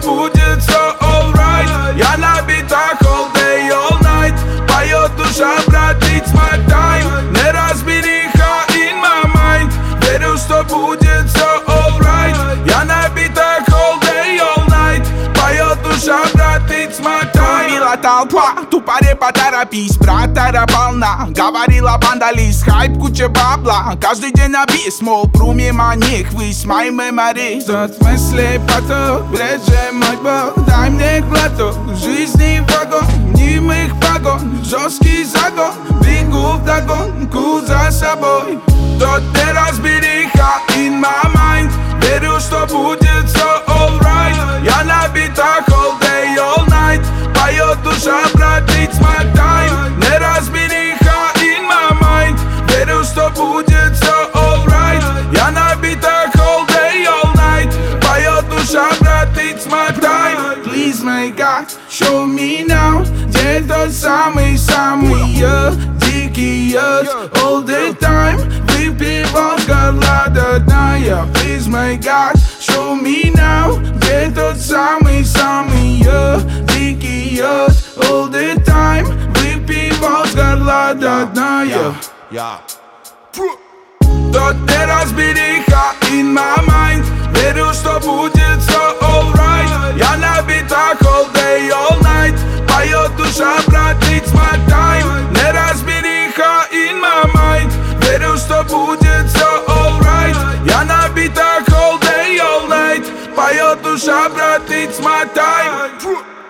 будет все alright. Я набита all day, all night. Поет душа, брат, it's my time. Неразбериха in my mind. Верю, что будет все alright. Я набита all day, all night. Поет душа, брат, it's my time. Тумила толпа, тупаре поторопись, брат, эра полна. Говорила банда лист, хайп, куча бабла. Каждый день на бис, мол, пру мимо них, весь my memory. Тот мысли поток, реже мой бог. Дай мне глоток, жизни вагон, немых погон, жесткий загон. Бегу вдогонку за собой. Тот неразбериха in my mind. Верю, что будет все alright. Я набита all day, all night. Поет душа, брат, it's my time. Неразбериха in my mind. Верю, что будет все alright. Я набита all day, all night. Поет душа, брат, it's my time. Please, my God, show me now. Где тот самый-самый дикий all the time. Выпивал с горла до дна. Please, my God, show me now. Где тот самый-самый дикий all the time. Выпивал с горла до дна. Тот неразбериха in my mind. Верю, что будет все alright. Я набита all day, all night. Поет душа, брат, it's my time. Неразбериха in my mind. Верю, что будет все alright. Я набита all day, all night. Поет душа, брат, it's my time.